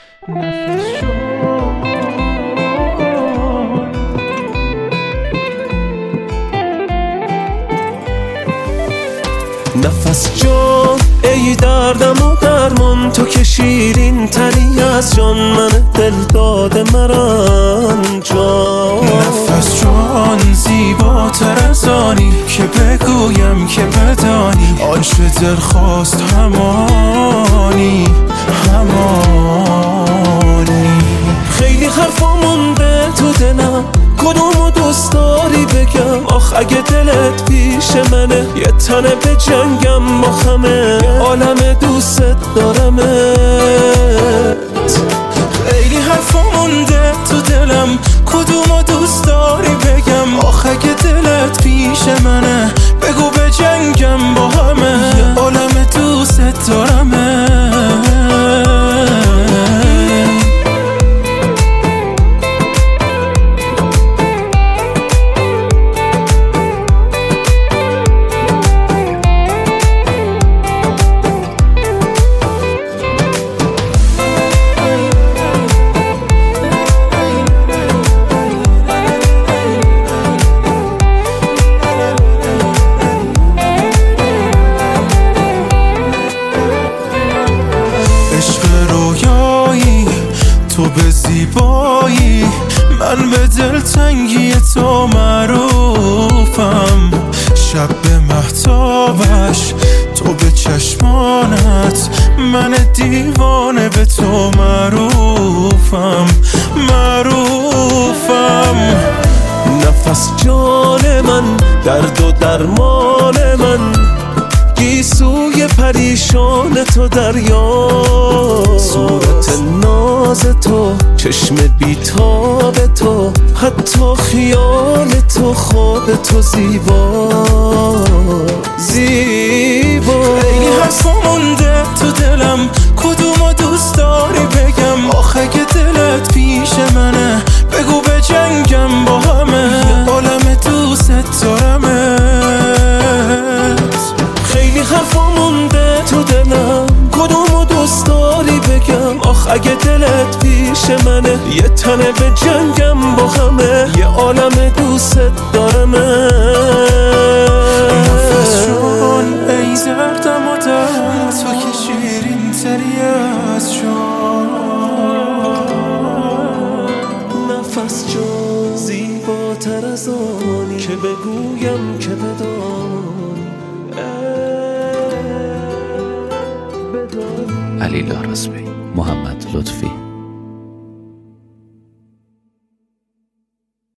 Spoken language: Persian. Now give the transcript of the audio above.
نفس جان ای دردم و درمان، تو که شیرین تری از جان، من دل داده مران جان. نفس جان زیباتر از آنی که بگویم که بدانی، آنچه دل خواست همانی همانی. خیلی حرفا مونده تو دلم، کدومو دوست داری بگم؟ آخ اگه دلت پیش منه، یه تنه به جنگم با همه، یه عالم دوست دارمت. خیلی حرفا مونده تو دلم، کدومو دوست داری بگم؟ آخ اگه دلت پیش منه، بگو به جنگم با همه، یه عالم دوست دارمت. تو به زیبایی، من به دلتنگی تو معروفم. شب به مهتابش، تو به چشمانت، من دیوانه به تو معروفم معروفم. نفس جان من، درد و درمان من، گیسوی پریشان تو دریا، صورت ناز تو، چشم بیتاب تو، حتی خیال تو، خواب تو زیبا زیبا. خیلی حرفا مونده تو دلم، کدومو دوست داری بگم؟ آخه اگه دلت پیش منه، بگو به جنگم با همه، یه عالم دوست دارمت. خیلی حرفا مونده تو دلم، کدومو دوست داری بگم؟ آخ اگه دلت پیش منه، یه تنه به جنگم با همه، یه عالم دوست دارمت. نفس جان ای زردم و درد، تو که شیرین تری از جان. نفس جان زیباتر از آنی که بگویم که بدانی. علی لارزمی، محمد لطفی.